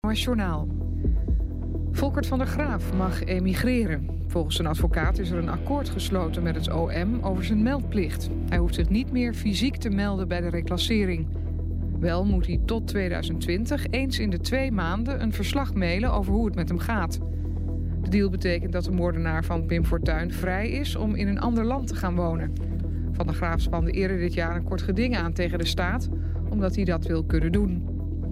Journaal. Volkert van der Graaf mag emigreren. Volgens zijn advocaat is er een akkoord gesloten met het OM over zijn meldplicht. Hij hoeft zich niet meer fysiek te melden bij de reclassering. Wel moet hij tot 2020 eens in de 2 maanden een verslag mailen over hoe het met hem gaat. De deal betekent dat de moordenaar van Pim Fortuyn vrij is om in een ander land te gaan wonen. Van der Graaf spande eerder dit jaar een kort geding aan tegen de staat, omdat hij dat wil kunnen doen.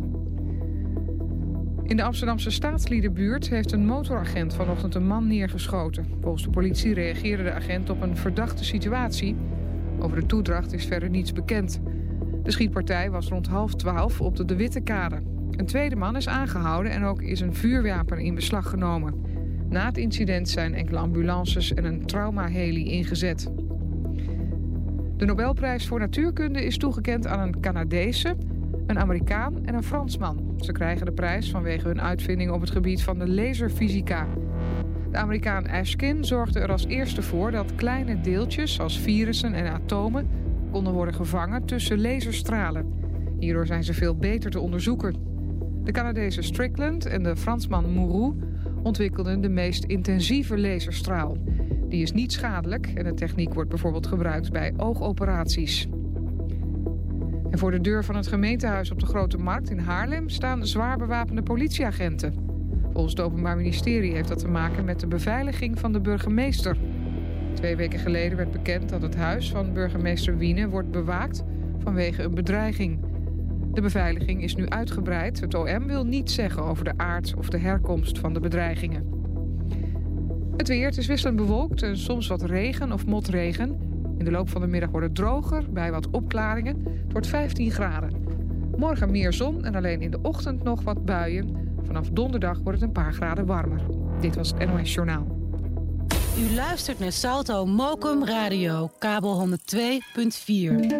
In de Amsterdamse Staatsliedenbuurt heeft een motoragent vanochtend een man neergeschoten. Volgens de politie reageerde de agent op een verdachte situatie. Over de toedracht is verder niets bekend. De schietpartij was rond 11:30 op de De Wittekade. Een tweede man is aangehouden en ook is een vuurwapen in beslag genomen. Na het incident zijn enkele ambulances en een traumaheli ingezet. De Nobelprijs voor natuurkunde is toegekend aan een Canadese, een Amerikaan en een Fransman. Ze krijgen de prijs vanwege hun uitvinding op het gebied van de laserfysica. De Amerikaan Ashkin zorgde er als eerste voor dat kleine deeltjes als virussen en atomen konden worden gevangen tussen laserstralen. Hierdoor zijn ze veel beter te onderzoeken. De Canadese Strickland en de Fransman Moreau ontwikkelden de meest intensieve laserstraal. Die is niet schadelijk en de techniek wordt bijvoorbeeld gebruikt bij oogoperaties. En voor de deur van het gemeentehuis op de Grote Markt in Haarlem staan zwaar bewapende politieagenten. Volgens het Openbaar Ministerie heeft dat te maken met de beveiliging van de burgemeester. 2 weken geleden werd bekend dat het huis van burgemeester Wiene wordt bewaakt vanwege een bedreiging. De beveiliging is nu uitgebreid. Het OM wil niets zeggen over de aard of de herkomst van de bedreigingen. Het weer, het is wisselend bewolkt en soms wat regen of motregen. In de loop van de middag wordt het droger, bij wat opklaringen. Het wordt 15 graden. Morgen meer zon en alleen in de ochtend nog wat buien. Vanaf donderdag wordt het een paar graden warmer. Dit was het NOS Journaal. U luistert naar Salto Mokum Radio, kabel 102.4.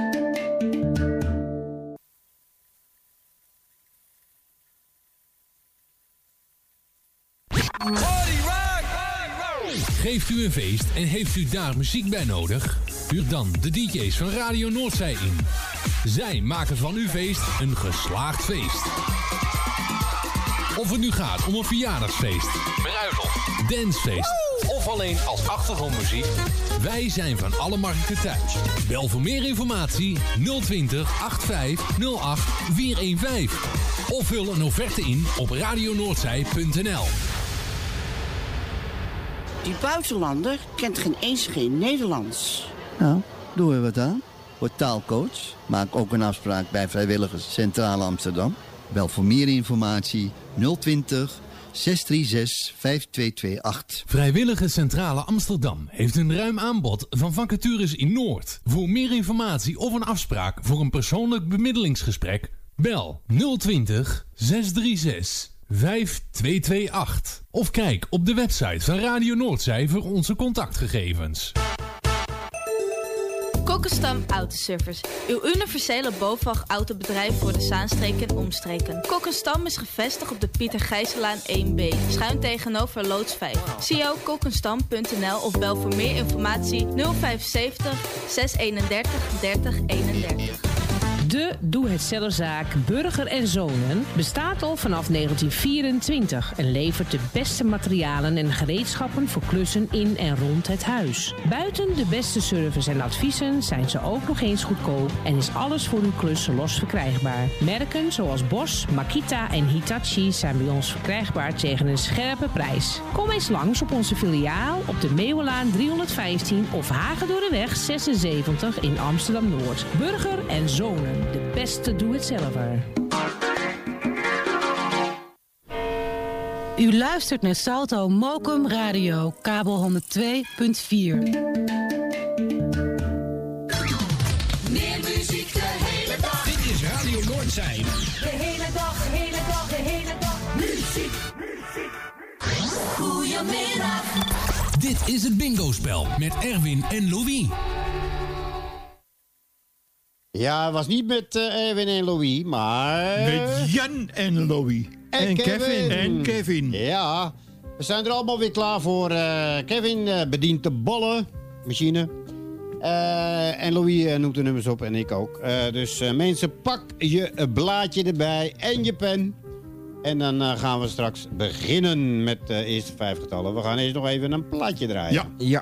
Geeft u een feest en heeft u daar muziek bij nodig? Huur dan de DJ's van Radio Noordzij in. Zij maken van uw feest een geslaagd feest. Of het nu gaat om een verjaardagsfeest, bruiloft, dancefeest of alleen als achtergrondmuziek. Wij zijn van alle markten thuis. Bel voor meer informatie 020 8508 415. Of vul een offerte in op radionoordzij.nl. Die buitenlander kent geen Nederlands. Nou, doen we wat aan. Word taalcoach. Maak ook een afspraak bij Vrijwilligers Centrale Amsterdam. Bel voor meer informatie 020 636 5228. Vrijwilligers Centrale Amsterdam heeft een ruim aanbod van vacatures in Noord. Voor meer informatie of een afspraak voor een persoonlijk bemiddelingsgesprek, bel 020 636 5228. Of kijk op de website van Radio Noordzij voor onze contactgegevens. Kokkenstam Autoservice. Uw universele BOVAG-autobedrijf voor de Zaanstreken en omstreken. Kokkenstam is gevestigd op de Pieter Gijsselaan 1B. Schuin tegenover loods 5. zie ook kokkenstam.nl of bel voor meer informatie 075 631 3031. De doe-het-zelfzaak Burger en Zonen bestaat al vanaf 1924 en levert de beste materialen en gereedschappen voor klussen in en rond het huis. Buiten de beste service en adviezen zijn ze ook nog eens goedkoop en is alles voor uw klus los verkrijgbaar. Merken zoals Bosch, Makita en Hitachi zijn bij ons verkrijgbaar tegen een scherpe prijs. Kom eens langs op onze filiaal op de Meeuwenlaan 315 of Hagedorreweg 76 in Amsterdam-Noord. Burger en Zonen. De beste doe-het-zelver. U luistert naar Salto Mokum Radio, kabel 102.4. Meer muziek de hele dag. Dit is Radio Noordzij. De hele dag, de hele dag, de hele dag. Muziek. Goedemiddag. Dit is het bingo-spel met Erwin en Louis. Ja, het was niet met Erwin en Louis, maar... Met Jan en Louis. En Kevin. En Kevin. Ja, we zijn er allemaal weer klaar voor. Kevin bedient de bollenmachine. En Louis noemt de nummers op en ik ook. Dus mensen, pak je blaadje erbij en je pen. En dan gaan we straks beginnen met de eerste 5 getallen. We gaan eerst nog even een plaatje draaien. Ja.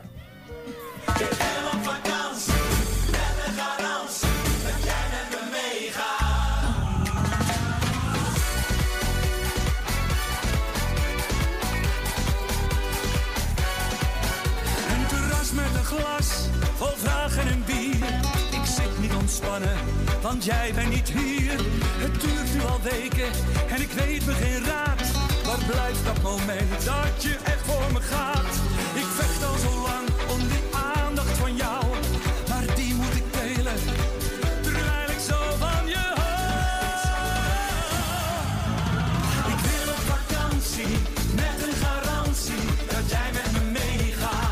Vol vragen en bier. Ik zit niet ontspannen, want jij bent niet hier. Het duurt nu al weken en ik weet me geen raad. Waar blijft dat moment dat je echt voor me gaat? Ik vecht al zo lang om die aandacht van jou, maar die moet ik delen, terwijl ik zo van je hou. Ik wil op vakantie met een garantie dat jij met me meegaat.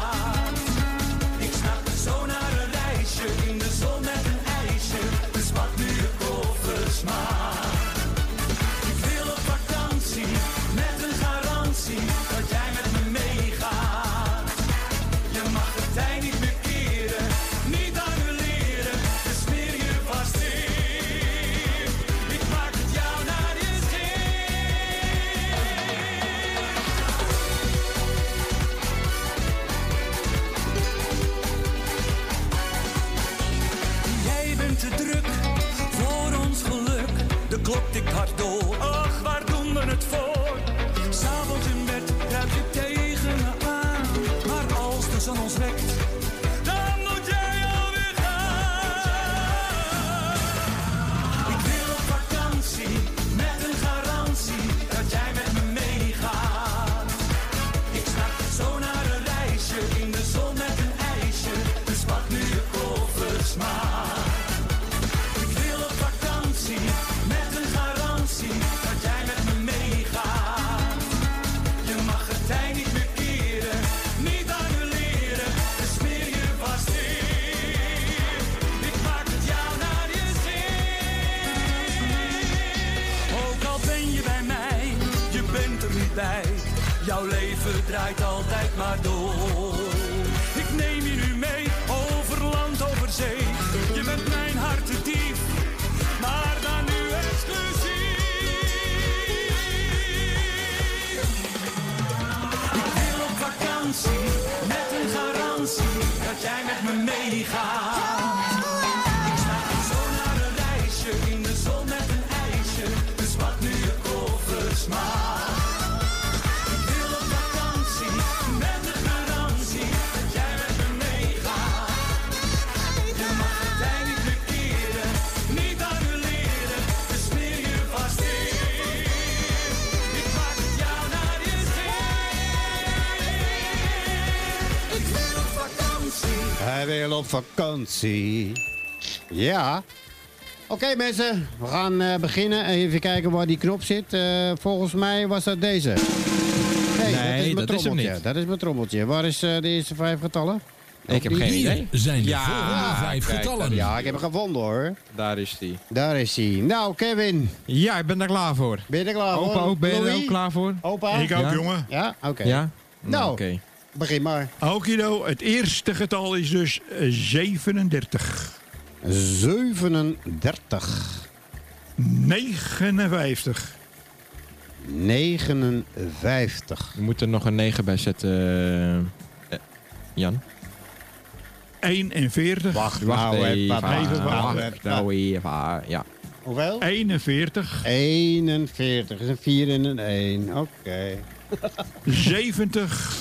Zo naar een reisje, in de zon met een ijsje. Dus pak nu je koffers maar. Ik wil op vakantie, met een garantie, dat jij met me meegaat. Je mag de tijd niet meer keren, niet annuleren. Dus smeer je vast in. Ik maak het jou naar je te druk voor ons geluk. De klok tikt hard door. Ach, waar doen we het voor? 'S avonds in bed kruip je tegen me aan. Maar als de zon ons wekt, dan moet jij alweer gaan. Ik wil op vakantie met een garantie dat jij met me meegaat. Ik snap zo naar een reisje, in de zon met een ijsje. Dus pak nu je koffers maar. Met een garantie dat jij met me meegaat. Je mag het tijd niet meer keren, niet annuleren. Dus smeer je vast in. Ik maak het jou naar je zin. Ook al ben je bij mij, je bent er niet bij. Jouw leven draait altijd maar door. Ik neem je nu mee, over land, over zee. Je bent mijn hart te diep, maar dan nu exclusief. Ik wil op vakantie met een garantie dat jij met me meegaat. Ik sta zo naar een reisje, in de zon met een ijsje. Dus pak nu je koffers maar. Ik wil op vakantie met een garantie dat jij met me meegaat. Je mag het tijd niet meer keren, niet annuleren. Dus smeer je vast in. Ik maak het jou naar je zin. Ik wil op vakantie. Hij wil op vakantie. Ja. Oké, mensen, we gaan beginnen. Even kijken waar die knop zit. Volgens mij was dat deze. Nee, dat is hem niet. Dat is mijn trommeltje. Waar is de eerste 5 getallen? Ik heb geen idee. Zijn de volgende 5 getallen. Ja, ik heb hem gevonden hoor. Daar is die. Daar is hij. Nou, Kevin. Ja, ik ben er klaar voor. Ben je er klaar voor? Opa ook, ben je er ook klaar voor? Opa? Ik ook, Ja. jongen. Ja, oké. Ja? Nou, oké. Begin maar. Okido, het eerste getal is dus 37. 37. 59. 59. Je moet er nog een 9 bij zetten, Jan. 41. Wacht Wacht even. Ja. Hoeveel? 41. 41. Is een 4 en een 1. Oké. 70.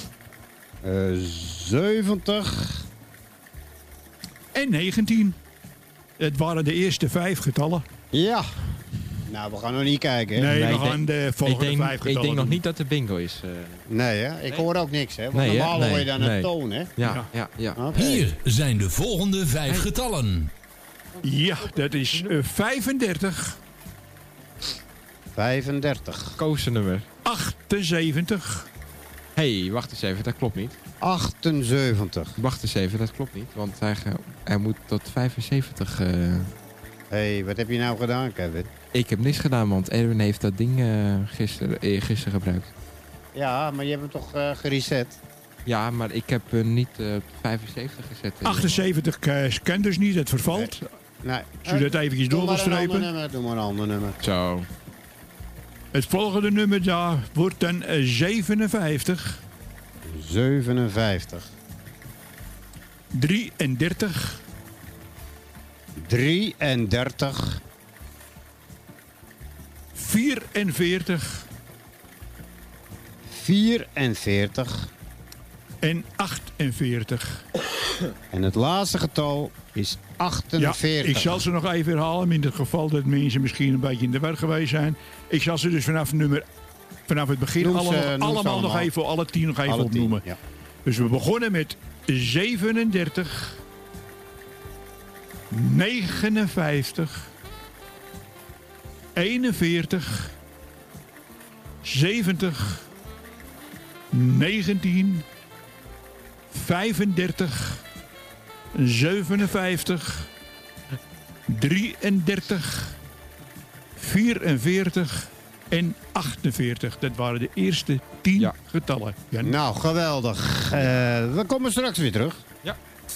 70. En 19. Het waren de eerste 5 getallen. Ja. Nou, we gaan nog niet kijken. Hè? Nee, we gaan de volgende 5 getallen Ik denk nog doen. niet dat de bingo is. Nee, hè? Ik hoor ook niks, hè? Want Nee, hè? normaal hoor je dan Nee. een toon, hè? Ja. Oké. Hier zijn de volgende 5 getallen. Ja, dat is 35. 35. Koosnummer. 78. Hé, wacht eens even, dat klopt niet. 78. Wacht eens even, dat klopt niet. Want hij moet tot 75... Hé, wat heb je nou gedaan, Kevin? Ik heb niks gedaan, want Erwin heeft dat ding gisteren gebruikt. Ja, maar je hebt hem toch gereset? Ja, maar ik heb niet 75 gezet. 78 kent dus niet, het vervalt. Nee. Als je dat eventjes door wil strepen. Doe maar een ander nummer. Zo. Het volgende nummer daar wordt dan 57. 57. 33. 33. 44. 44. En 48. En het laatste getal is 48. Ja, ik zal ze nog even herhalen. In het geval dat mensen misschien een beetje in de war geweest zijn. Ik zal ze dus vanaf het begin allemaal nog even, alle 10 nog even opnoemen. Ja. Dus we begonnen met 37, 59, 41, 70, 19, 35, 57, 33, 44 en 48. Dat waren de eerste 10 getallen. Ja. Nou, geweldig. We komen straks weer terug. Ja.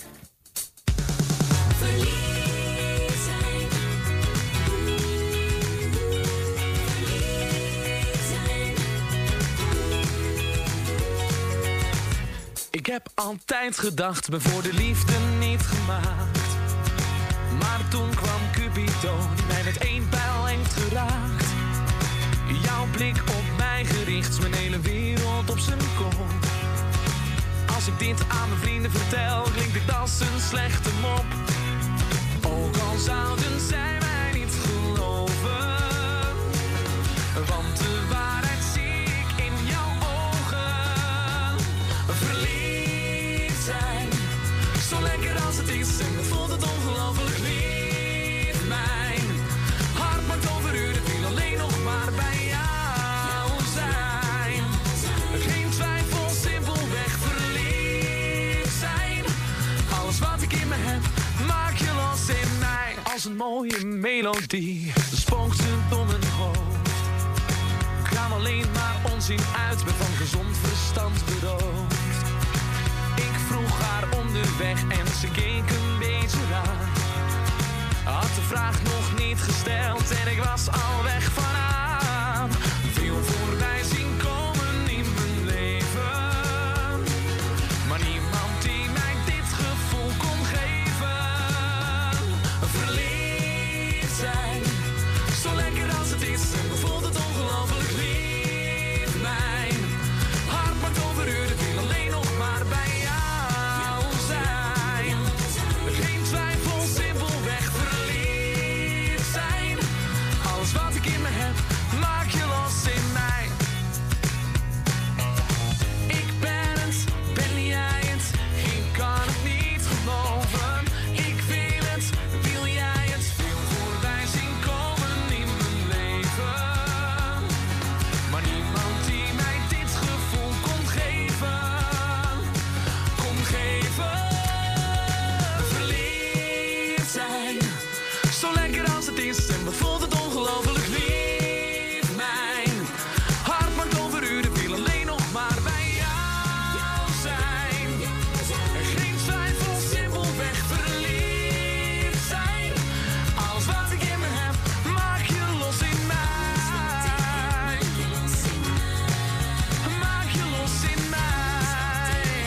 Ik heb altijd gedacht, me voor de liefde niet gemaakt. Maar toen kwam Cupido, die mij met 1 pijl heeft geraakt. Jouw blik op mij gericht, mijn hele wereld op zijn kop. Als ik dit aan mijn vrienden vertel, klinkt dit als een slechte mop. Ook al zouden zij mij niet geloven, want de waarheid zie ik in jouw ogen. Verliefd zijn, zo lekker als het is en dan voelt het ongelooflijk lief. Mijn hart maakt overuren, wil alleen nog maar bij jou zijn. Geen twijfel, simpelweg verliefd zijn. Alles wat ik in me heb, maak je los in mij. Als een mooie melodie, spookt het door mijn hoofd. Ik raam alleen maar onzin uit, ben van gezond verstand beroofd. Ik vroeg haar onderweg en ze keek een beetje raar. Had de vraag nog niet gesteld en ik was al weg van haar. Veel voorbij zien komen in mijn leven, maar niemand die mij dit gevoel kon geven. Verliefd zijn, zo lekker als het is en dan voelt het ongelooflijk lief. Mijn hart maakt overuren, wil alleen nog maar bij jou zijn. Geen twijfel, simpelweg verliefd zijn. Alles wat ik in me heb, maak je los in mij. Ik ben het, ben jij het, ik kan het niet geloven. Ik wil het, wil jij het, veel voorbij zien komen in mijn leven. Maar niemand die mij dit gevoel kon geven, verliefd zijn. Zo lekker als het is en wat voelt het ongelooflijk lief. Mijn hart maakt overuren, wil alleen nog maar bij jou zijn. Geen twijfel, simpelweg verliefd zijn. Alles wat ik in me heb, maak je los in mij. Maak je los in mij.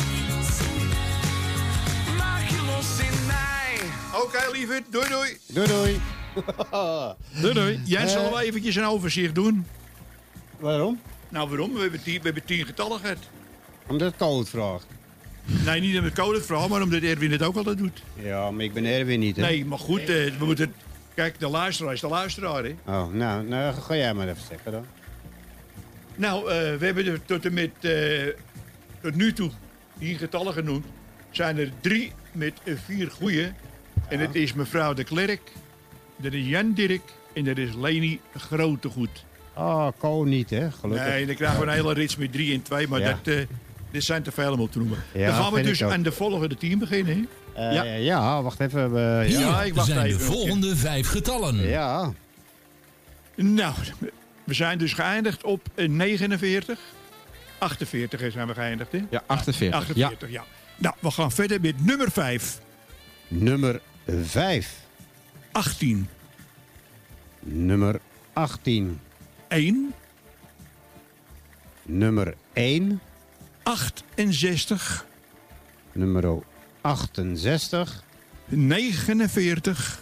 Maak je los in mij. Oké, lieverd. Doei, doei. Doei, doei. Doei, doei. Jij zal wel eventjes een overzicht doen. Waarom? Nou, waarom? We hebben 10 getallen gehad. Omdat het code vraagt. Nee, niet omdat code het vraagt, maar omdat Erwin het ook altijd doet. Ja, maar ik ben Erwin niet, hè? Nee, maar goed, we moeten... Kijk, de luisteraar is de luisteraar, hè? Oh, nou, ga jij maar even zeggen dan. Nou, we hebben er tot nu toe 10 getallen genoemd. Zijn er 3 met 4 goeie. En het is mevrouw de Klerk, dat is Jan Dirk en dat is Leni Grotegoed. Oh, Ko niet, hè? Gelukkig. Nee, dan krijgen we een hele rits met 3 en 2, maar Ja. dit zijn te veel om op te noemen. Ja, Dan gaan we vind dus ik ook. aan de volgende 10 beginnen, hè? Ja, wacht even. Hier Ja, ik wacht zijn even. de volgende 5 getallen. Ja. Nou, we zijn dus geëindigd op 49. 48 zijn we geëindigd, hè? Ja, 48. 48, ja. Nou, we gaan verder met nummer 5. Nummer 5. 18. Nummer 18. 1. Nummer 1. 68. Nummer 68. 49.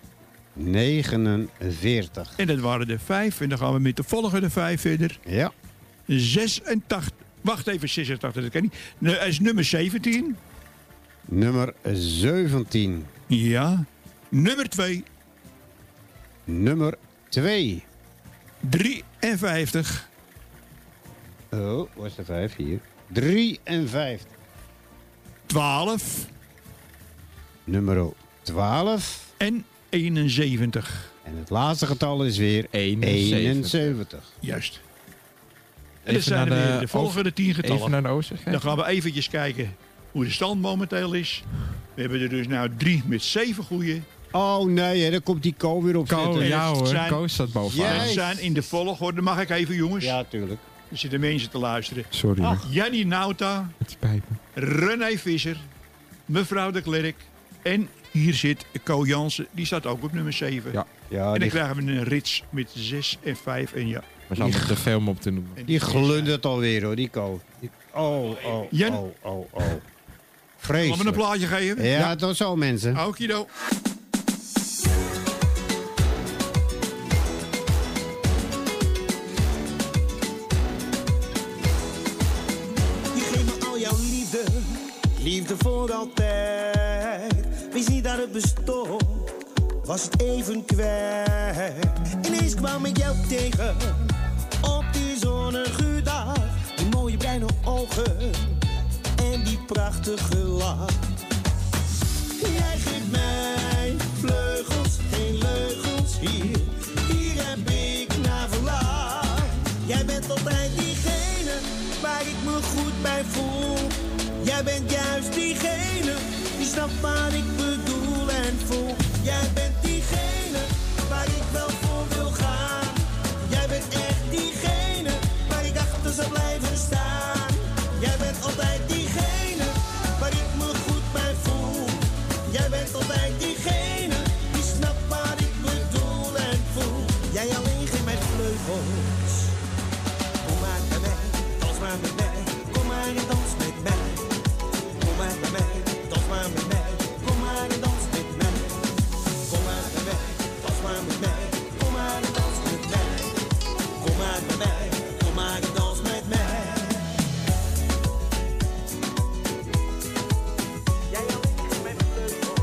49. En dat waren de 5. En dan gaan we met de volgende 5 verder. Ja. 86. Wacht even, 86, dat ken ik niet. Dat is nummer 17. Nummer 17. Ja. Nummer 2. Nummer 2. 53. Oh, waar is de 5 hier? 53. 12. Nummer 12. En 71. En het laatste getal is weer 71. Juist. En dat zijn er weer de volgende 10 getallen. Even naar de overzicht. Dan gaan we eventjes kijken hoe de stand momenteel is. We hebben er dus nou 3 met 7 goeie. Oh nee, hè, dan komt die Ko weer op zitten. Ja hoor, Ko staat bovenaan. Dat zijn in de volgorde, mag ik even jongens? Ja, tuurlijk. Er zitten mensen te luisteren. Sorry. Jannie Nauta. Het spijt me. René Visser. Mevrouw de Klerk. En hier zit Ko Jansen. Die staat ook op nummer 7. Ja. Ja, en dan krijgen we een rits met 6 en 5 en ja. We zijn nog te veel om op te noemen. Die glundert alweer hoor, die Ko. Jan. Vreselijk. Zullen we een plaatje geven? Ja, tot zo mensen. Okido. Liefde voor altijd. Wist niet dat het bestond, was het even kwijt. Ineens kwam ik jou tegen, op die zonnige dag. Die mooie bruine ogen, en die prachtige lach. Jij geeft mij vleugels, geen leugels. Hier heb ik naar verlangd. Jij bent altijd diegene, waar ik me goed bij voel. Jij bent juist diegene, die snapt wat ik bedoel en voel. Jij bent diegene, waar ik wel voor wil gaan. Jij bent echt diegene, waar ik achter zal blijven staan. Jij bent altijd diegene, waar ik me goed bij voel. Jij bent altijd diegene, die snapt wat ik bedoel en voel. Jij alleen geeft mij vleugels. Kom maar bij mij, dans maar met mij. Kom maar en dans met mij. Kom maar bij mij, dans maar met mij. Kom maar en dans met mij. Kom maar bij mij, dans maar met mij. Kom maar en dans met mij. Kom maar bij mij, kom maar en dans met mij. Jij alleen geeft mij vleugels.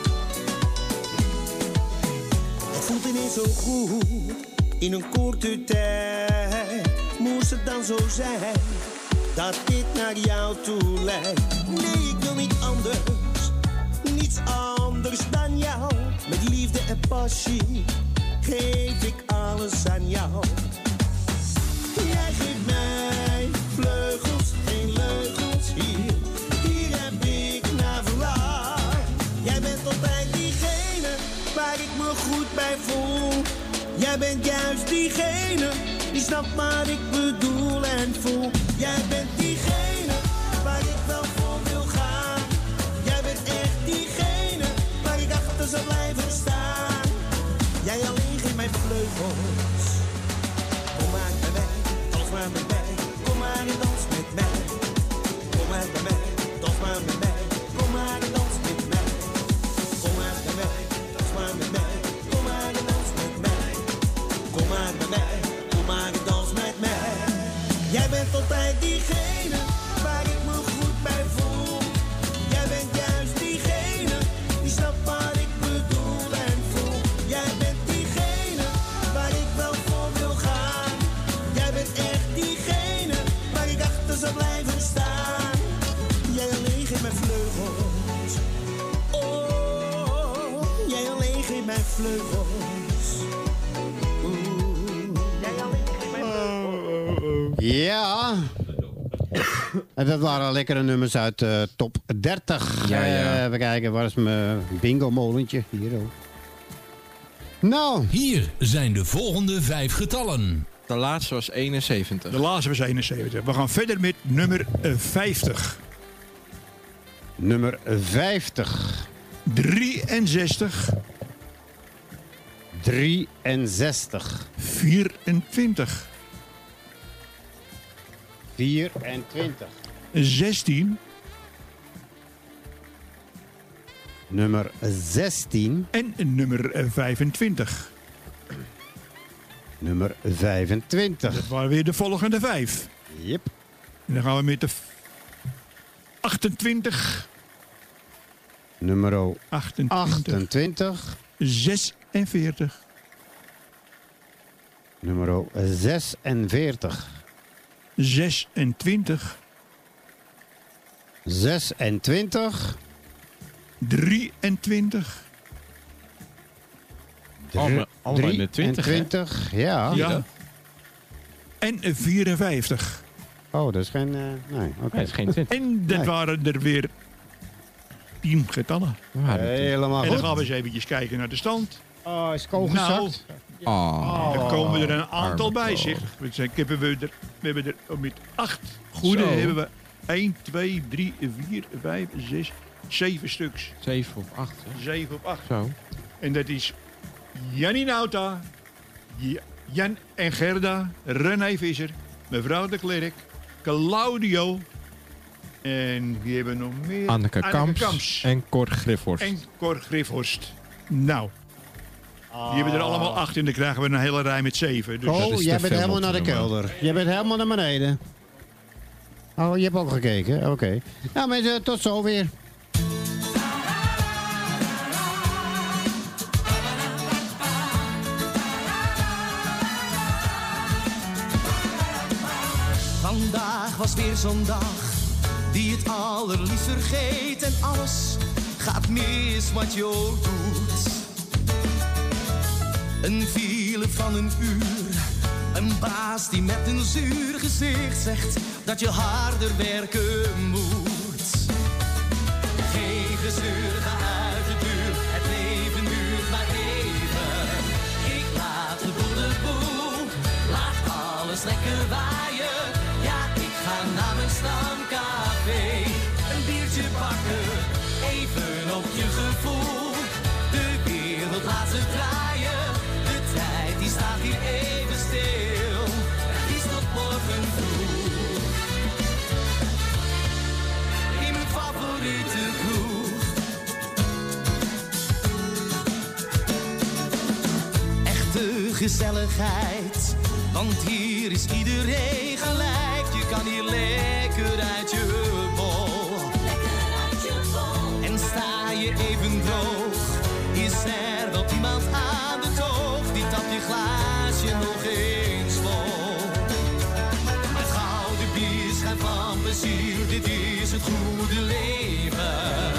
Het voelt ineens zo goed, in een korte tijd. Moest het dan zo zijn, dat dit naar jou toe leidt? Nee, ik wil niet anders, niets anders dan jou. Met liefde en passie geef ik alles aan jou. Jij geeft mij vleugels, geen leugels. Hier heb ik naar verlangd. Jij bent altijd diegene, waar ik me goed bij voel. Jij bent juist diegene, die snapt wat ik bedoel en voel. Jij bent diegene, waar ik wel voor wil gaan. Jij bent echt diegene, waar ik achter zal blijven staan. Jij alleen geeft mij vleugels. Kom maar bij mij, dans maar met mij. Kom maar en dans met mij. Kom maar bij mij, dans maar met mij. Kom maar en dans met mij. Kom maar bij mij, dans maar met mij. Kom maar en dans met mij. Kom maar bij mij, kom maar en dans met mij. Jij bent altijd diegene, waar ik me goed bij voel. Jij bent juist diegene, die snapt wat ik bedoel en voel. Jij bent diegene, waar ik wel voor wil gaan. Jij bent echt diegene, waar ik achter zal blijven staan. Jij alleen geeft mij vleugels. Oh, jij alleen geeft mij vleugels. Ja. En dat waren lekkere nummers uit top 30. Ja. Even kijken, waar is mijn bingo-molentje? Hier ook. Nou. Hier zijn de volgende 5 getallen. De laatste was 71. De laatste was 71. We gaan verder met nummer 50. Nummer 50. 63. 63. 24. 24. 16. Nummer 16. En nummer 25. Nummer 25. Dat waren weer de volgende 5. Yep. En dan gaan we met de 28. Nummer 28. 46. Nummer 46. 26. 26. 23. Allemaal in de 20, 23, ja. Ja. En 54. Oh, dat is geen... nee, oké. Dat is geen 20. En dat waren er weer 10 getallen. Helemaal en goed. dan gaan we eens eventjes kijken naar de stand. Oh, is Ko gezakt? Er komen er een aantal bij, zeg. We hebben er met 8 goede hebben we 1, 2, 3, 4, 5, 6, 7 stuks. 7 of 8. 7 op 8. Zo. En dat is Jannie Nauta, Jan en Gerda, René Visser, mevrouw de Klerk, Claudio. En wie hebben we nog meer? Anneke Kamps en Cor Griffhorst. En Cor Griffhorst. Nou, die hebben er allemaal 8 in. Dan krijgen we een hele rij met 7. Dus Oh, jij bent helemaal naar de kelder. Jij bent helemaal naar beneden. Oh, je hebt ook gekeken? Oké. Nou mensen, tot zo weer. Vandaag was weer zo'n dag die het allerliefst vergeet. En alles gaat mis wat je ook doet. Een file van een uur. Een baas die met een zuur gezicht zegt dat je harder werken moet. Geen gezeur, ga uit de deur. Het leven duurt maar even. Ik laat de boel, laat alles lekker waaien. Ja, ik ga naar mijn stamcafé. Een biertje pakken, even op je gevoel. De wereld laat ze draaien. De tijd die staat hier even stil. Het is tot morgen vroeg. In mijn favoriete kroeg. Echte gezelligheid, want hier is iedereen gelijk. Je kan hier lekker uit je bol. En sta je even droog, is er wel iemand aan de toog die tapt je glaasje nog eens vol. Het gouden bier schijnt van plezier, dit is het goede leven.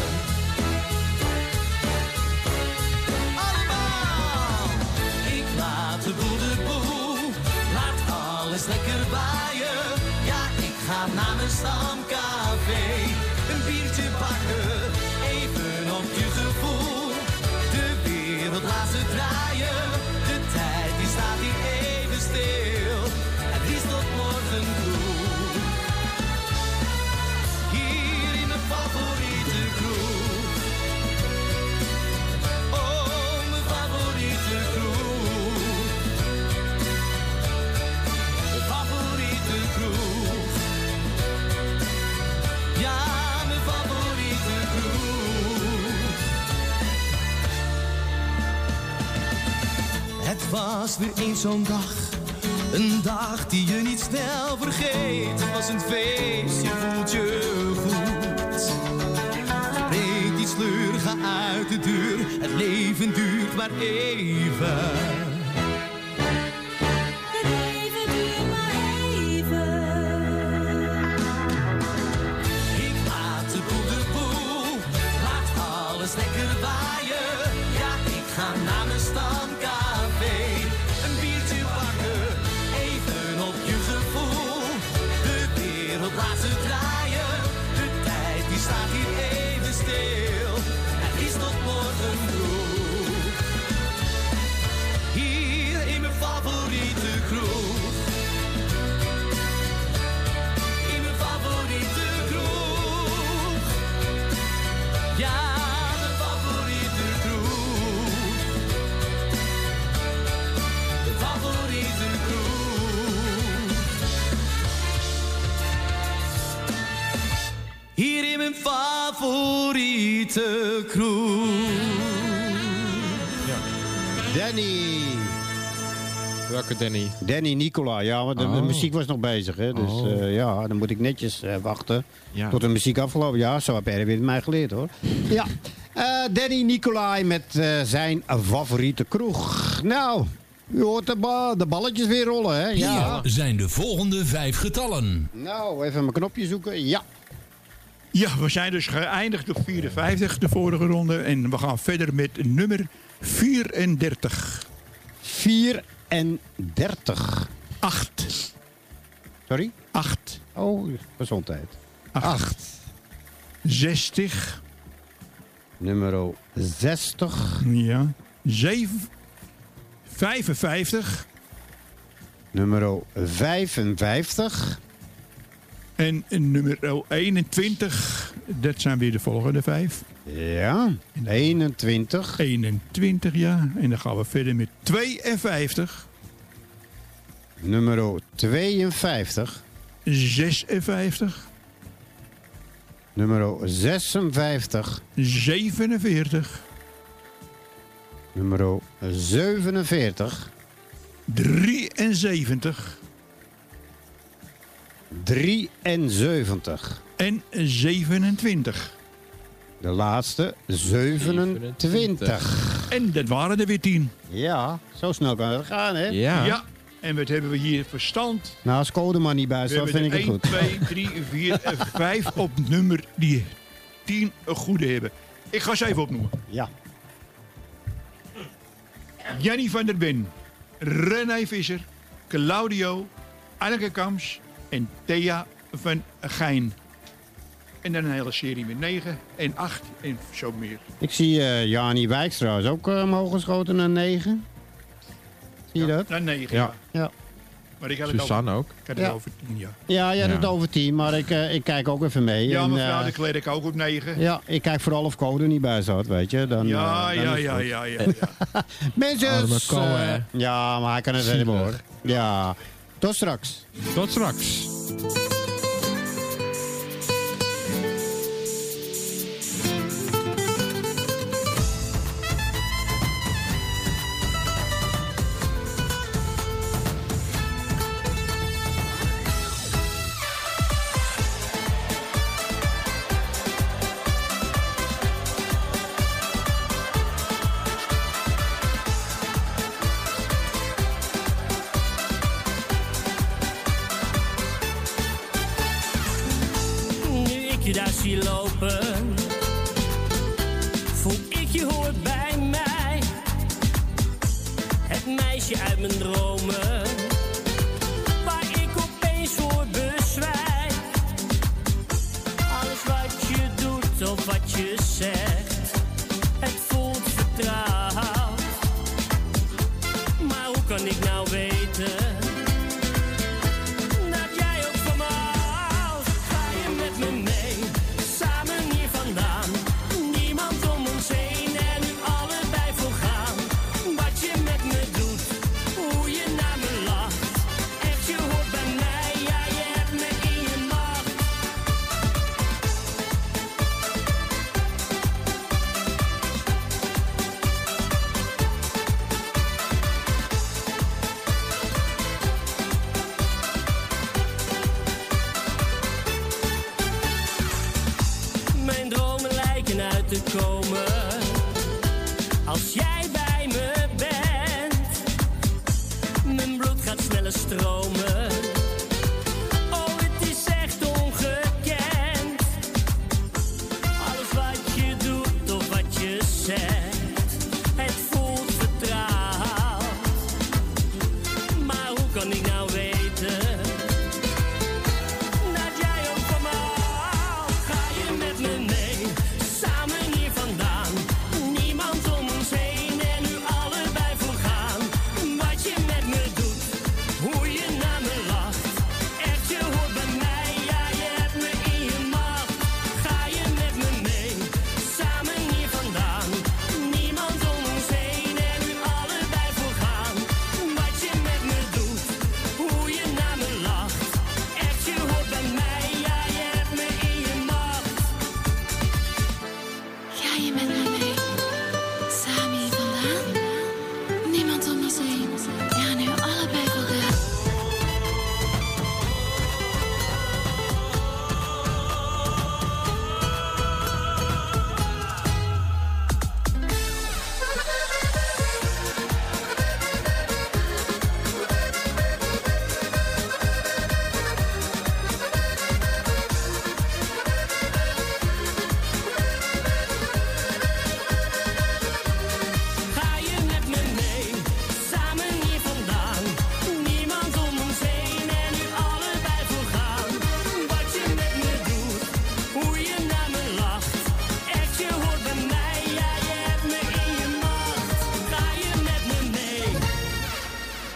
Allemaal! Ik laat de boel, laat alles lekker waaien. Ja, ik ga naar mijn stamcafé, een biertje pakken, even op je gevoel. De wereld laat ze draaien, de tijd die staat hier even stil. Het is tot morgen vroeg. Hier in mijn favoriete kroeg. Oh, mijn favoriete kroeg. Mijn favoriete kroeg. Ja, mijn favoriete kroeg. Het was weer eens zo'n dag. Een dag die je niet snel vergeet. Het was een feest, je voelt je goed. Spreek die sleur, ga uit de deur. Het leven duurt maar even. Ik laat de boel, laat alles lekker waaien. Ja, ik ga naar mijn stamcafé. Een biertje pakken, even op je gevoel. De wereld laat ze draaien. De tijd die staat hier even stil. Het is tot morgen vroeg. hier in mijn favoriete kroeg. Ja. Danny. Welke Danny? Danny Nicola, ja, want de muziek was nog bezig. Hè? Dus ja, dan moet ik netjes wachten tot de muziek afgelopen. Ja, zo heb Erwin het mij geleerd, hoor. Ja, Danny Nicolai met zijn favoriete kroeg. Nou, u hoort de balletjes weer rollen, hè? Ja. Hier zijn de volgende 5 getallen. Nou, even mijn knopje zoeken. Ja. Ja, we zijn dus geëindigd op 54, de vorige ronde. En we gaan verder met nummer 34. 34. 8. Sorry? 8. Oh, gezondheid. 8. 60. Nummer 60. Ja. 55. Nummer 55. En nummer 21. Dat zijn weer de volgende 5. Ja, 21. 21, ja. En dan gaan we verder met 52. Nummer 52. 56. Nummer 56. 47. Nummer 47. 73. 73. En 27. De laatste, 27. En dat waren er weer 10. Ja, zo snel kan het gaan, hè? Ja. En wat hebben we hier verstand? Nou, als code maar niet bij staat, vind ik het goed. 1, 2, 3, 4 en 5 op nummer die 10 een goede hebben. Ik ga ze even opnoemen. Ja. Jannie van der Ben, René Visser, Claudio, Anneke Kams en Thea van Geijn. En dan een hele serie met 9 en 8 en zo meer. Ik zie Jani Wijkstra is ook omhoog geschoten naar 9. Zie je dat? Naar 9, ja. Maar ik had Suzanne het ook. Ik had het over 10, ja. Ja, jij had het over 10, maar ik kijk ook even mee. Ja, en, mevrouw de Klerk ook op 9. Ja, ik kijk vooral of code er niet bij staat, weet je. Dan, Ja. Mensen, Arme ja, maar hij kan het helemaal hoor. Ja, tot straks. Tot straks. Daar zie lopen, voel ik je hoort bij mij. Het meisje uit mijn dromen, waar ik opeens voor bezwijk. Alles wat je doet of wat je zegt, het voelt vertrouwd. Maar hoe kan ik nou weten dat jij ook van me houdt? Ga je met me mee? Te komen als jij bij me bent. Mijn bloed gaat sneller stromen. Oh, het is echt ongekend. Alles wat je doet of wat je zegt, het voelt vertrouwd. Maar hoe kan ik nou weten dat jij ook van me houdt? Ga je met me mee? Hoe je naar me lacht.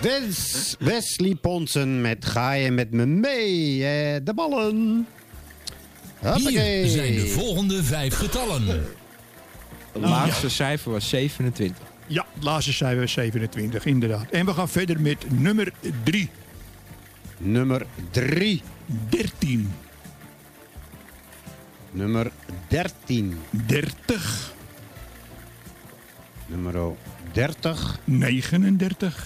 Wesley Ponsen met Ga je met me mee? De ballen. Hoppakee. Hier zijn de volgende 5 getallen. Het laatste cijfer was 27. Ja, het laatste cijfer was 27, inderdaad. En we gaan verder met nummer 3. Nummer 3. 13. Nummer 13. 30. Nummer 30. 39.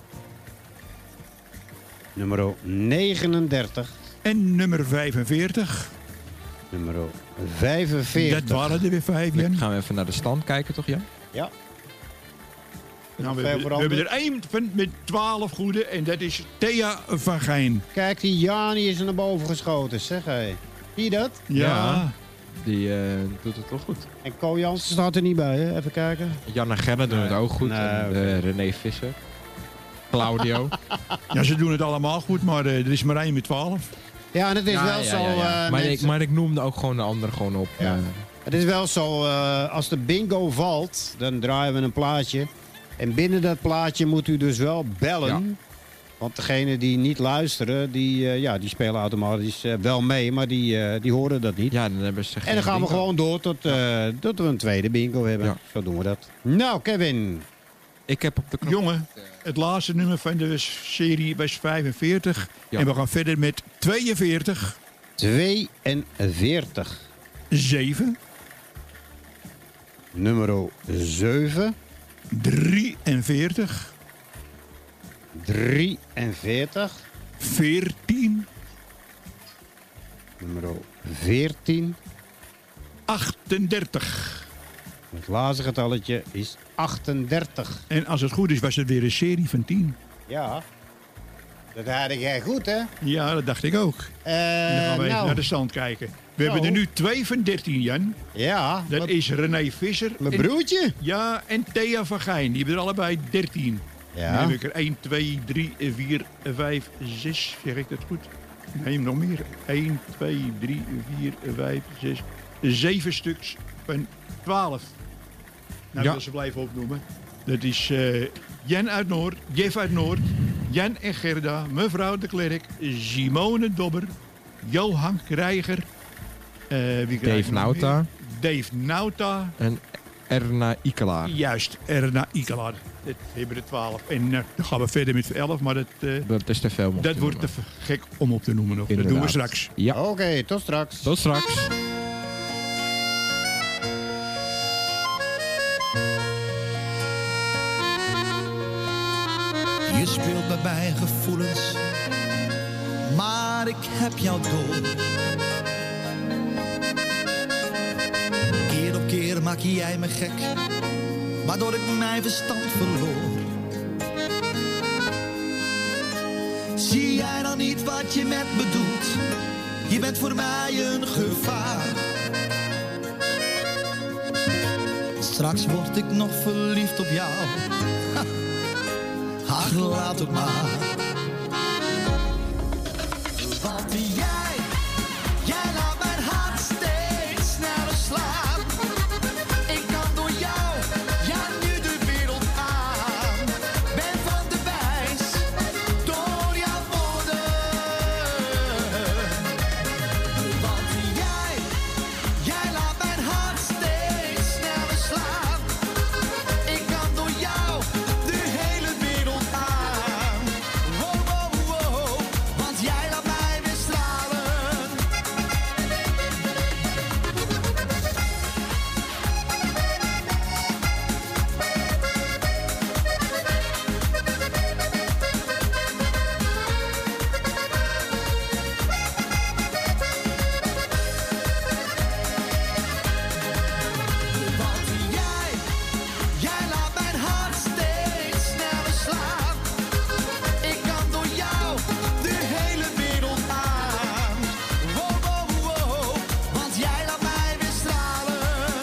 Nummer 39. En nummer 45. Nummer 45. Dat waren er weer 5, Jan. Dan gaan we even naar de stand kijken, toch Jan? Ja. Nou, we hebben er 1 met 12 goede en dat is Thea van Gijn. Kijk, die Jani is er naar boven geschoten, zeg hé. Zie je dat? Ja. Die doet het toch goed. En Ko Jansen staat er niet bij, hè? Even kijken. Jan en Gerda doen het ook goed. En, René Visser. Claudio. Ja, ze doen het allemaal goed, maar er is maar 1 met 12. Ja, en het is wel zo... Maar ik noemde ook gewoon de anderen gewoon op. Ja. Het is wel zo, als de bingo valt, dan draaien we een plaatje. En binnen dat plaatje moet u dus wel bellen. Ja. Want degenen die niet luisteren, die spelen automatisch wel mee, maar die horen dat niet. Ja, dan hebben ze geen en dan gaan bingo. we gewoon door tot we een tweede bingo hebben. Ja. Zo doen we dat. Nou, Kevin. Ik heb op de knop. Jongen, het laatste nummer van de serie was 45. Ja. En we gaan verder met 42. 42. 7. Nummer 7. 43. 43. 14. Nummer 14. 38. Het laatste getalletje is 38. En als het goed is, was het weer een serie van 10. Ja. Dat had jij goed, hè? Ja, dat dacht ik ook. En dan gaan we even naar de stand kijken. We hebben er nu 2 van 13, Jan. Ja. Dat is René Visser. Mijn broertje. Ja, en Thea van Gijn. Die hebben er allebei 13. Ja. Dan heb ik er 1, 2, 3, 4, 5, 6. Zeg ik dat goed? Nee, nog meer. 1, 2, 3, 4, 5, 6. 7 stuks van 12. Nou, ik wil ze blijven opnoemen. Dat is Jan uit Noord, Jeff uit Noord, Jan en Gerda, mevrouw de Klerk, Simone Dobber, Johan Krijger, Dave Nauta. Dave Nauta. En Erna Ikelaar. Juist, Erna Ikelaar. Dat hebben er 12. En dan gaan we verder met 11, maar dat is te veel. Dat wordt te gek om op te noemen nog. Inderdaad. Dat doen we straks. Ja. Oké, tot straks. Tot straks. Je speelt met mijn gevoelens, maar ik heb jou door. Keer op keer maak jij me gek, waardoor ik mijn verstand verloor. Zie jij dan niet wat je met me doet? Je bent voor mij een gevaar. Straks word ik nog verliefd op jou. Ach, laat het maar. Want jij laat mijn hart steeds sneller slaan. Ik kan door jou, ja nu de wereld aan. Ben van de wijs, door jouw woorden. Want jij laat mijn hart steeds sneller slaan. Ik kan door jou de hele wereld aan. Wow, wow, wow, want jij laat mij weer stralen. Want jij laat mijn hart steeds sneller slaan. Ik kan door jou de hele wereld aan. Wow, wow, wow, want jij laat mij weer stralen.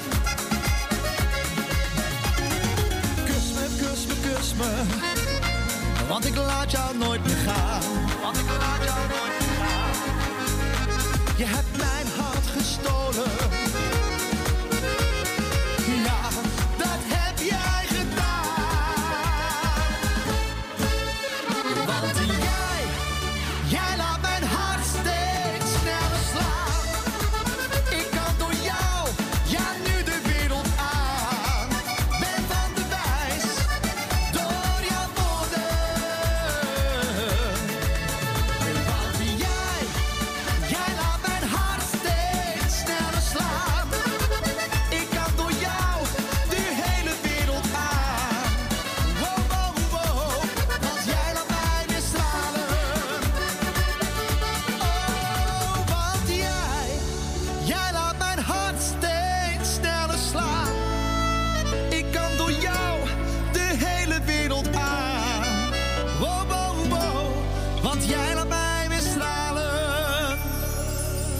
Kus me, kus me, kus me, want ik laat jou nooit meer gaan. Want ik laat jou nooit meer gaan. Je hebt mijn hart gestolen. Ja, dat heb jij gedaan.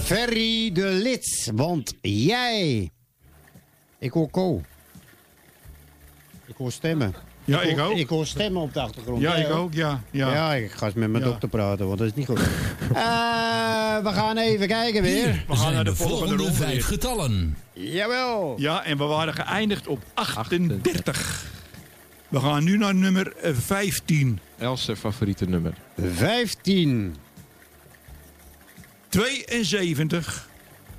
Ferry de Lits, want jij... Ik hoor Ko. Ik hoor stemmen. Ja, ik ook. Ik hoor stemmen op de achtergrond. Ja, ik ook, ja. Ja, ik ga eens met mijn dokter praten, want dat is niet goed. We gaan even kijken weer. We gaan naar de volgende 5 getallen. Jawel. Ja, en we waren geëindigd op 38. We gaan nu naar nummer 15. Else favoriete nummer. 15. 72.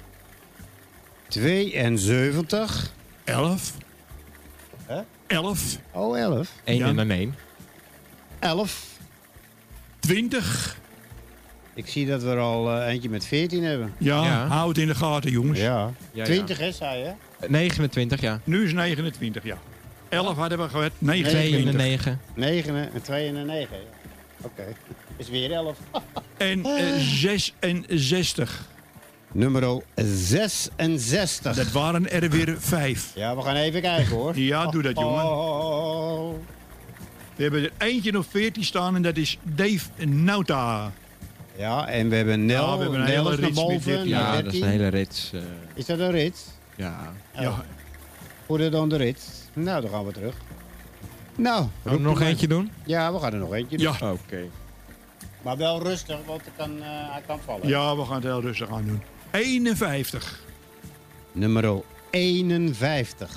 72. 11. Huh? 11. Oh, 11. 1 en dan 1. 11. 20. Ik zie dat we er al eentje met 14 hebben. Ja, hou het in de gaten, jongens. Ja. 20 is hij, hè? 29, ja. Nu is 29, ja. 11 hadden we gehad, 2 en 9. 9 en 2 en 9, ja. Oké. Is weer 11. En 66. Nummer 66. Dat waren er weer 5. Ja, we gaan even kijken, hoor. Ja, doe dat, jongen. We hebben er eentje nog 14 staan en dat is Dave Nauta. Ja, en we hebben Nel. Ja, we hebben een hele rits met 14. Ja, dat is een hele rits. Is dat een rits? Ja. Ja. Hoe er dan de rits? Nou, dan gaan we terug. Nou, gaan we er nog eentje doen? Ja, we gaan er nog eentje doen. Ja. Oké. Maar wel rustig, want hij kan vallen. Ja, we gaan het heel rustig aan doen. 51. Nummer 51.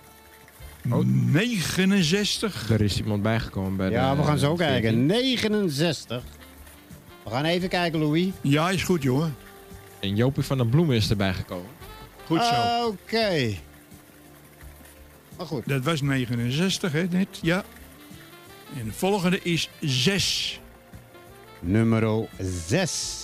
69. Er is iemand bijgekomen bij Ja, de, we gaan zo kijken. 14. 69. We gaan even kijken, Louis. Ja, is goed, jongen. En Jopie van der Bloemen is erbij gekomen. Goed zo. Oké. Maar goed. Dat was 69, hè, net. Ja. En de volgende is 6. Nummer 6.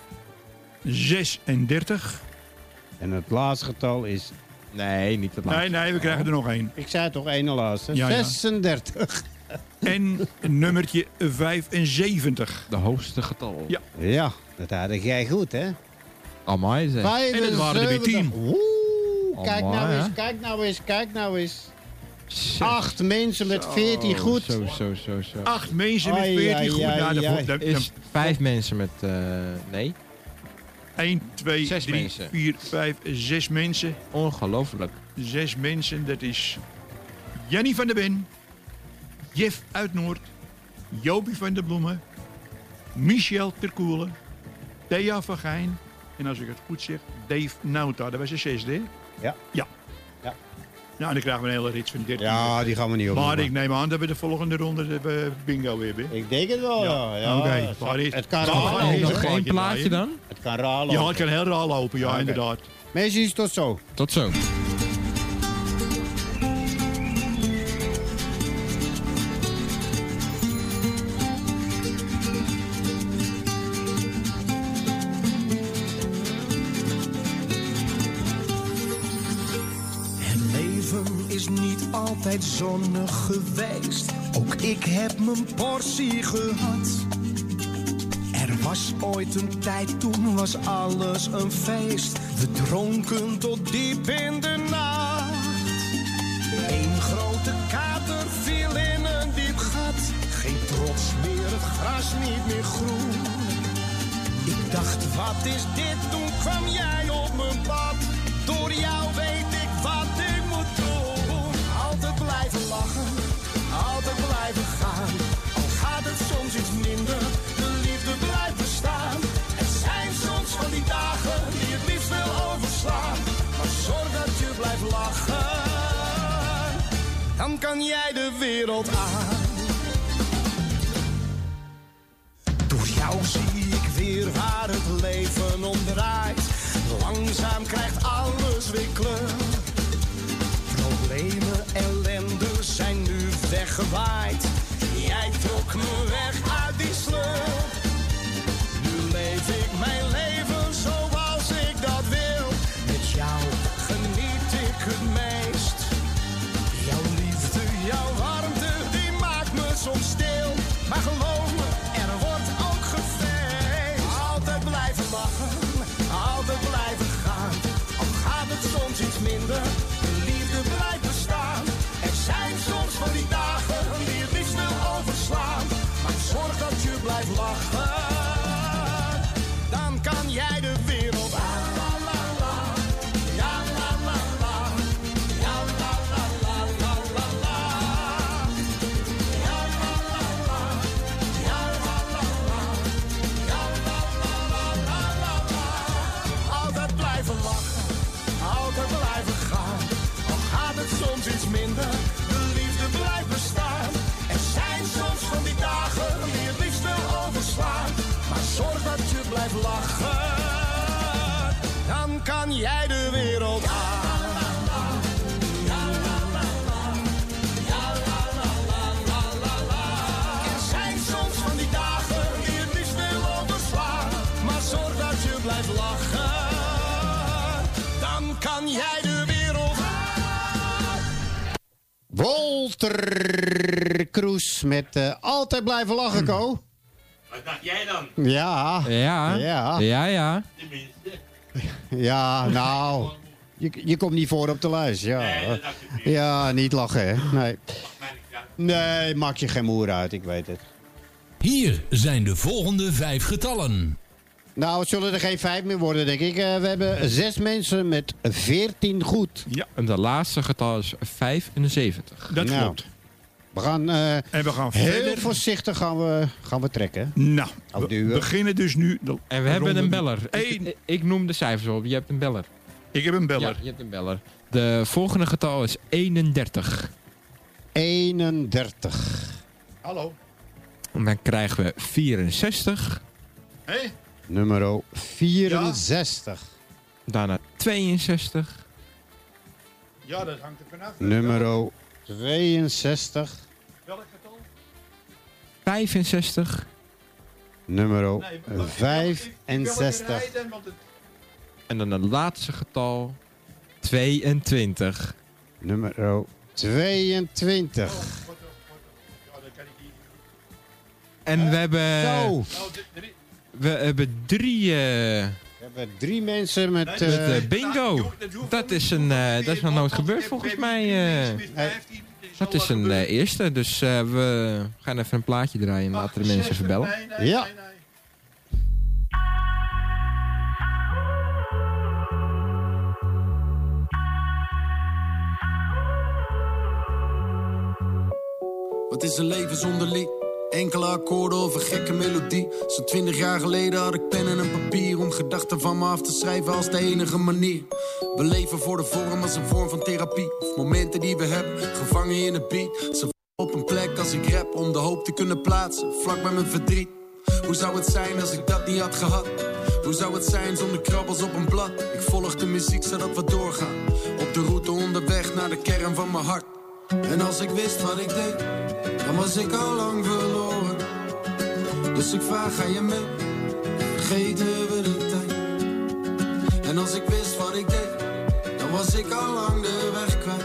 36. En het laatste getal is... Nee, niet het laatste. Nee, we krijgen er nog 1. Ik zei toch één laatste. Ja, 36. En nummertje 75. De hoogste getal. Ja. Ja, dat had jij goed, hè? Amai, zeg. En dat waren er weer 10. Oeh, kijk Amai, nou eens, hè? kijk nou eens, kijk nou eens. Shit. 8 mensen met 14 goed. Zo. 8 mensen met 14 goed. Nou, dat is 5 mensen met... nee. 1, 2, 6 3, mensen. 4, 5, 6 mensen. Ongelooflijk. 6 mensen, dat is Jenny van der Ben, Jeff uit Noord, Jopie van der Bloemen, Michel Terkoelen, Thea van Gijn en als ik het goed zeg, Dave Nauta. Dat was de 6e, hè? Ja. Ja. Nou, dan krijgen we een hele rits van 13. Ja, die gaan we niet op. Maar ik neem aan dat we de volgende ronde bingo hebben. Ik denk het wel, ja. Oké. Het kan raar lopen. Nog één plaatje dan? Het kan raar lopen. Ja, het kan heel raar lopen, ja, inderdaad. Mensen, tot zo. Tot zo. Is niet altijd zonnig geweest. Ook ik heb mijn portie gehad. Er was ooit een tijd, toen was alles een feest. We dronken tot diep in de nacht. Eén grote kater viel in een diep gat. Geen trots meer, het gras niet meer groen. Ik dacht, wat is dit? Toen kwam jij op mijn pad. Door jou weet ik wat ik moet doen. Altijd blijven lachen, altijd blijven gaan. Al gaat het soms iets minder, de liefde blijft bestaan. Er zijn soms van die dagen die het liefst wil overslaan. Maar zorg dat je blijft lachen, dan kan jij de wereld aan. Door jou zie ik weer waar het leven om draait. Langzaam krijgt alles weer kleur. Problemen, ellende zijn nu weggewaaid. Jij trok me weg uit die sleur. Nu leef ik mijn leven zoals ik dat wil. Met jou geniet ik het meest. Jouw liefde, jouw warmte, die maakt me soms stil. Maar geloof me, er wordt ook gefeest. Altijd blijven lachen, altijd blijven gaan. Al gaat het soms iets minder, de liefde blijft bestaan. Er zijn soms van die dagen die het liefst wil overslaan. Maar zorg dat je blijft lachen, dan kan jij de wereld aan. de liefde blijft bestaan. Er zijn soms van die dagen die het liefst wil overslaan. Maar zorg dat je blijft lachen, dan kan jij de wereld aan. Er zijn soms van die dagen die het liefst wil overslaan. Maar zorg dat je blijft lachen, dan kan jij de wereld aan. Walter Kroes met Altijd Blijven Lachen, Ko. Wat dacht jij dan? Ja. Ja. Tenminste. Ja, nou. Je komt niet voor op de lijst. Ja, Nee, dat dacht ik niet. Ja, niet lachen, hè? Nee. Nee, maak je geen moer uit, ik weet het. Hier zijn de volgende 5 getallen. Nou, het zullen er geen 5 meer worden, denk ik. We hebben 6 mensen met 14 goed. Ja, en de laatste getal is 75. Dat Nou, klopt. We gaan, En we gaan heel verder. voorzichtig gaan we trekken. Nou, Ook we duwen. beginnen dus nu. En we hebben een beller. Eén. Ik noem de cijfers op. Je hebt een beller. Ik heb een Ja, beller. je hebt een beller. De volgende getal is 31. 31. Hallo. En dan krijgen we 64. Hé? Nummer 64. Daarna 62. Ja, dat hangt er vanaf. Nummer 62. Welk getal? 65. Nummer Nee, 65. En dan het laatste getal 22. Nummer 22. En we hebben... Zo. We hebben 3... We hebben 3 mensen met... bingo. Dat is nog nooit gebeurd volgens mij. Dat is een eerste. Dus we gaan even een plaatje draaien en laten de mensen even bellen. Ja. Wat is een leven zonder lied? Enkele akkoorden of een gekke melodie. Zo'n 20 jaar geleden had ik pen en een papier om gedachten van me af te schrijven als de enige manier. We leven voor de vorm als een vorm van therapie. Of momenten die we hebben, gevangen in een beat. Ze op een plek als ik rap om de hoop te kunnen plaatsen, vlak bij mijn verdriet. Hoe zou het zijn als ik dat niet had gehad? Hoe zou het zijn zonder krabbels op een blad? Ik volg de muziek zodat we doorgaan, op de route onderweg naar de kern van mijn hart. En als ik wist wat ik deed, dan was ik al lang verloren. Dus ik vraag, ga je mee? Vergeten we de tijd? En als ik wist wat ik deed, dan was ik al lang de weg kwijt.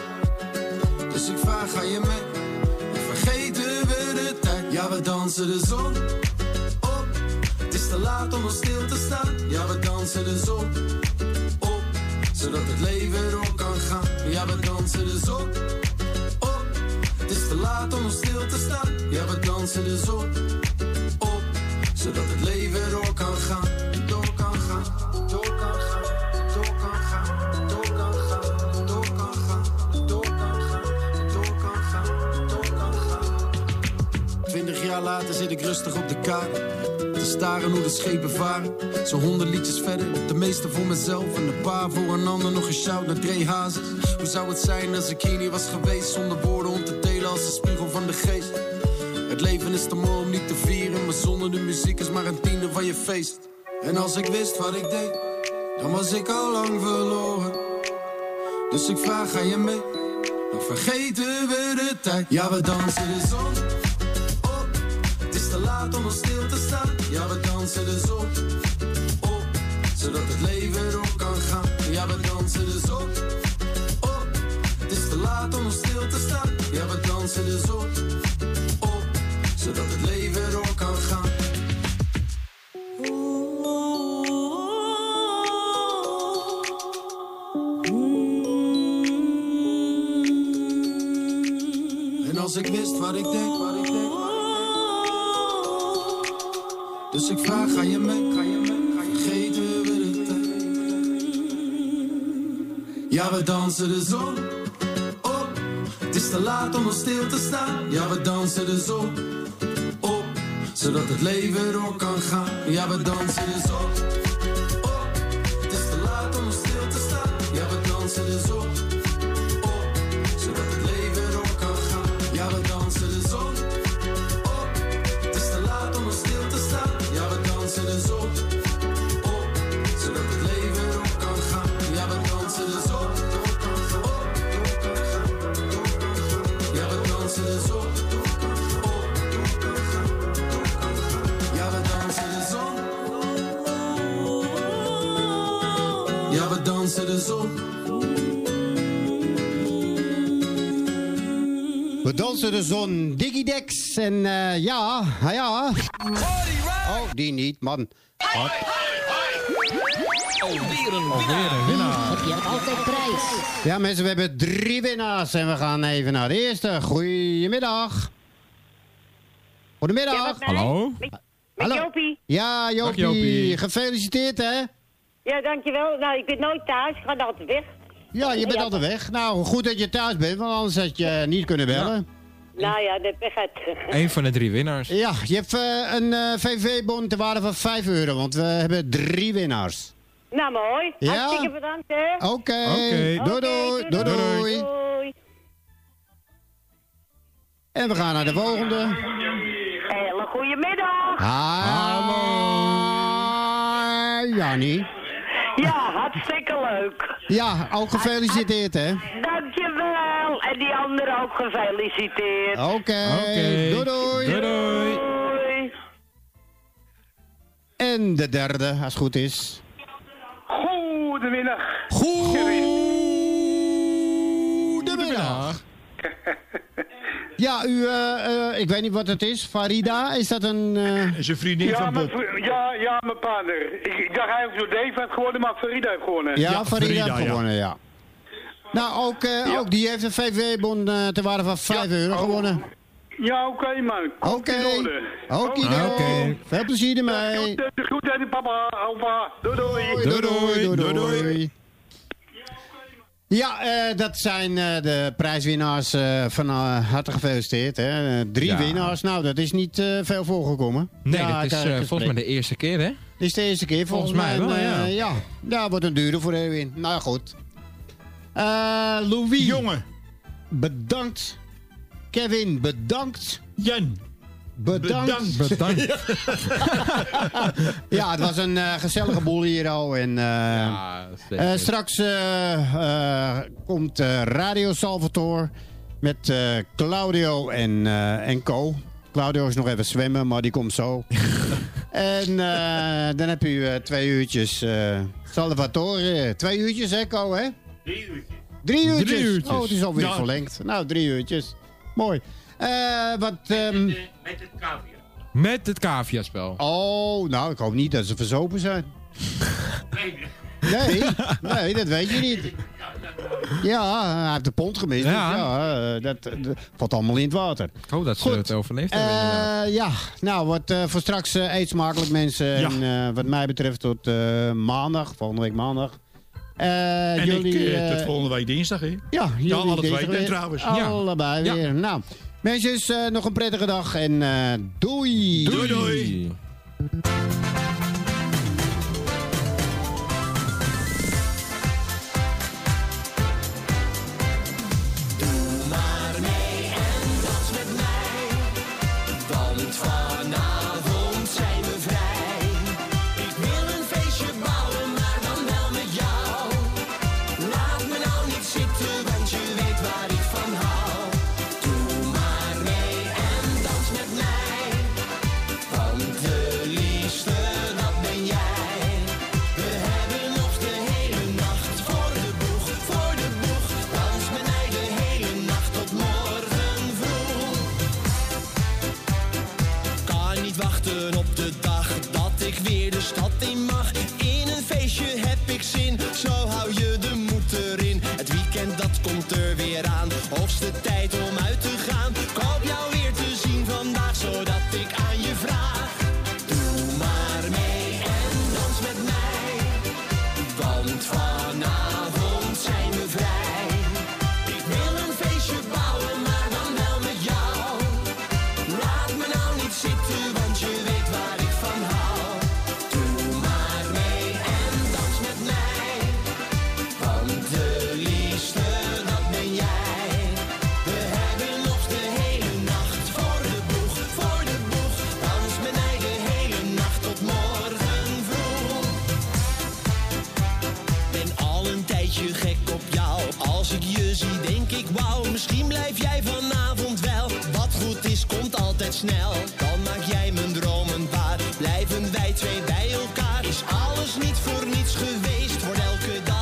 Dus ik vraag, ga je mee? Vergeten we de tijd? Ja, we dansen de zon op. Het is te laat om nog stil te staan. Ja, we dansen de zon op, zodat het leven door kan gaan. Ja, we dansen de zon op. Het is te laat om nog stil te staan. Ja, we dansen de zon op, zodat het leven door kan gaan. Door kan gaan, door kan gaan, door kan gaan, door kan gaan, door kan gaan, door kan gaan, door kan gaan, door kan gaan. 20 jaar later zit ik rustig op de kade te staren hoe de schepen varen. Zo'n 100 liedjes verder, de meeste voor mezelf en een paar voor een ander. Nog een shout naar Dre Hazes. Hoe zou het zijn als ik hier niet was geweest, zonder woorden om te delen als een spiegel van de geest. Het leven is te mooi om niet te vieren, maar zonder de muziek is maar een tiende van je feest. En als ik wist wat ik deed, dan was ik al lang verloren. Dus ik vraag, ga je mee? Dan vergeten we de tijd. Ja, we dansen de zon op. Het is te laat om nog stil te staan. Ja, we dansen de zon op, zodat het leven door kan gaan. Ja, we dansen de zon op. Het is te laat om nog stil te staan. Ja, we dansen de zon op, zodat het leven door kan gaan. En als ik wist wat ik deed, wat ik deed. Dus ik vraag, ga je mee? Ga je mee? Vergeten we de tijd? Ja, we dansen de zon op. Het is te laat om nog stil te staan. Ja, we dansen de zon op, zodat het leven door kan gaan. Ja, we dansen de zon op. Het is te laat om nog stil te staan. Ja, we dansen de zon op, zodat het leven door Ja, we dansen de zon. We dansen de zon, Diggy Dex. En ja. Oh, die niet, man. Wat? Alweer een winnaar. Heb je altijd prijs? Ja, mensen, we hebben 3 winnaars. En we gaan even naar de eerste. Goedemiddag. Goedemiddag. Hallo. Hallo. Jopie. Ja, Jopie. Dag, Jopie. Gefeliciteerd, hè? Ja, dankjewel. Nou, ik ben nooit thuis. Ik ga altijd weg. Ja, je bent altijd weg. Nou, goed dat je thuis bent, want anders had je niet kunnen bellen. Nou ja, dat gaat. Eén van de 3 winnaars. Ja, je hebt een VV-bon te waarde van €5, want we hebben 3 winnaars. Nou, mooi. Ja? Hartstikke bedankt, hè. Oké. Doei. En we gaan naar de volgende. Hele goedemiddag. Hallo. Jannie. Ja, hartstikke leuk. Ja, ook gefeliciteerd, hè? Dankjewel. En die anderen ook gefeliciteerd. Oké. Doei. Doei. En de derde, als het goed is. Goedemiddag. Goedemiddag. Ja, ik weet niet wat het is. Farida, is dat een... Is een vriendin van Bob. Ja, mijn partner. Ik dacht eigenlijk dat Dave had gewonnen, maar Farida heeft gewonnen. Ja, Farida heeft gewonnen, ja. Nou, ook die heeft een VV-bon te waarde van €5 gewonnen. Ja, oké, man. Oké. Veel plezier ermee. Goed aan die papa, opa. Doei. Ja, dat zijn de prijswinnaars van harte gefeliciteerd. Hè. 3 winnaars, nou dat is niet veel voorgekomen. Nee, dat is volgens mij de eerste keer, hè? Dit is de eerste keer volgens mij wel, ja. Ja, wordt een dure voor Erwin. Nou goed. Louis. Jongen. Bedankt. Kevin, bedankt. Jan. Bedankt. Ja, het was een gezellige boel hier al. En, straks komt Radio Salvatore met Claudio en Co. Claudio is nog even zwemmen, maar die komt zo. En dan heb u 2 uurtjes Salvatore. 2 uurtjes, hè, Co, hè? 3 uurtjes. 3 uurtjes. 3 uurtjes. Oh, het is alweer verlengd. Nou, 3 uurtjes. Mooi. Met het cavia. Met het cavia-spel. Oh, nou, ik hoop niet dat ze verzopen zijn. Nee, dat weet je niet. Ja, hij heeft de pont gemist. Ja. Dus dat valt allemaal in het water. Ik hoop dat ze het overleefd hebben. Ja, nou, wat voor straks eet smakelijk mensen. Ja. En wat mij betreft tot maandag, volgende week maandag. En jullie, tot volgende week dinsdag, hè? Ja, jullie alle 2 trouwens. Allebei weer. Nou, mensen, nog een prettige dag en doei. Doei. Snel, dan maak jij mijn dromen waar. Blijven wij 2 bij elkaar. Is alles niet voor niets geweest. Wordt elke dag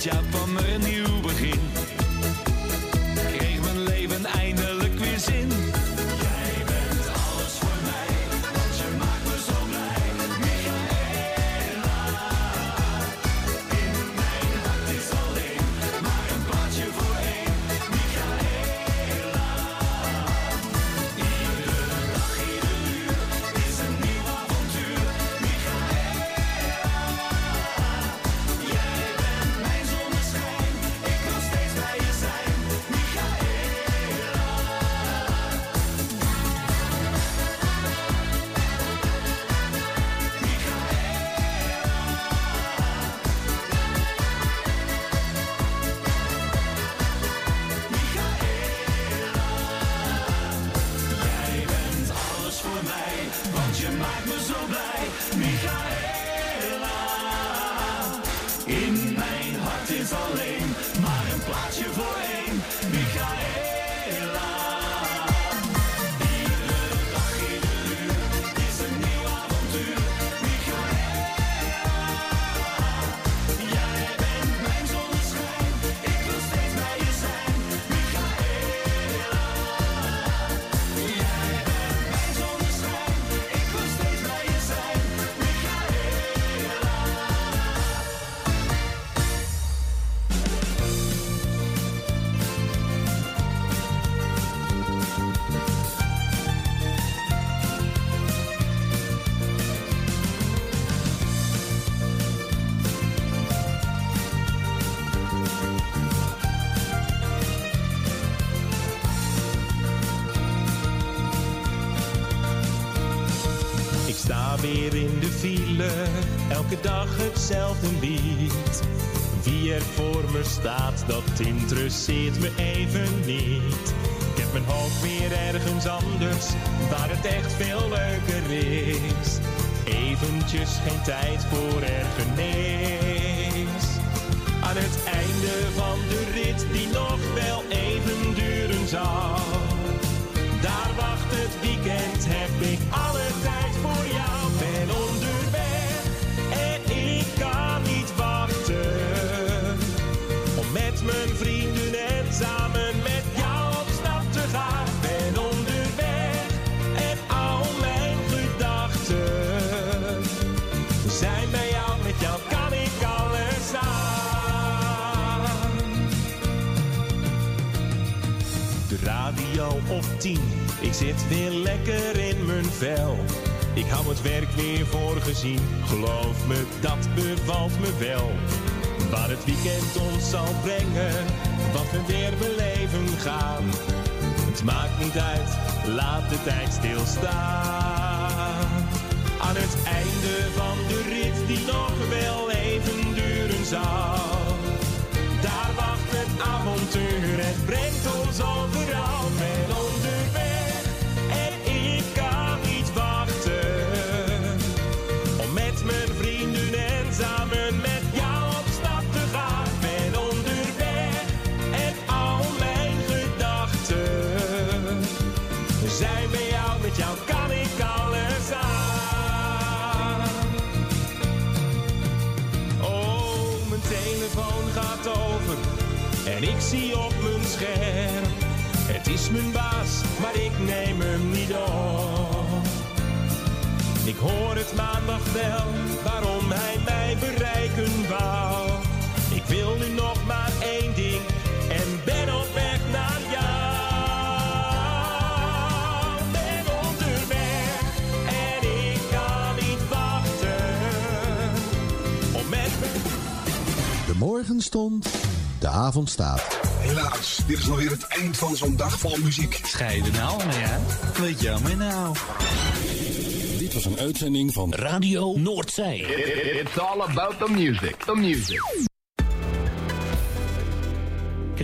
jou van me een nieuw begin. Kreeg mijn leven eindelijk weer zin. Jij bent alles voor mij, want je maakt me zo blij. Michaela, in mijn hart is alleen maar een plaatsje voor één. Michaela, iedere dag, ieder uur is een nieuw avontuur. Michaela, jij bent mijn zonneschijn, ik wil steeds bij je zijn. Want je maakt me zo blij, Michaela. In mijn hart is alleen maar een plaatsje voor één, Michaela. Iedere dag, ieder uur is een nieuw avontuur, Michaela. Jij bent mijn zonneschijn, ik wil steeds bij je zijn, Michaela. Jij bent mijn zonneschijn, ik wil steeds bij je zijn, Michaela. Ik sta weer in de file, elke dag hetzelfde lied. Wie er voor me staat, dat interesseert me even niet. Ik heb mijn hoofd weer ergens anders, waar het echt veel leuker is. Eventjes geen tijd voor ergernis. Aan het einde van de rit, die nog wel even duren zal. Daar wacht het weekend, heb ik alle tijd voor jou. Ben onderweg en ik kan niet wachten om met mijn vrienden en samen met jou op stap te gaan. Ben onderweg en al mijn gedachten zijn bij jou. Met jou kan ik alles aan. De radio op 10, ik zit weer lekker in mijn vel. Ik hou het werk weer voor gezien, geloof me, dat bevalt me wel. Waar het weekend ons zal brengen, wat we weer beleven gaan. Het maakt niet uit, laat de tijd stilstaan. Aan het einde van de rit, die nog wel even duren zal. Daar wacht het avontuur, het brengt ons overal. Ben onderweg en ik kan niet wachten om met mijn vrienden en samen met jou op stap te gaan. Ben onderweg en al mijn gedachten zijn bij jou. Met jou kan ik alles aan. Oh, mijn telefoon gaat over en ik zie op mijn scherm. Het is mijn baas, maar ik neem hem niet op. Ik hoor het maandag wel, waarom hij mij bereiken wou. Ik wil nu nog maar één ding en ben op weg naar jou. Ben onderweg en ik kan niet wachten om met me... De morgen stond, de avond staat. Helaas, dit is nog weer het eind van zo'n dag vol muziek. Scheiden nou mee uit? Weet jammer nou. Dit was een uitzending van Radio Noordzee. It's all about the music. The music.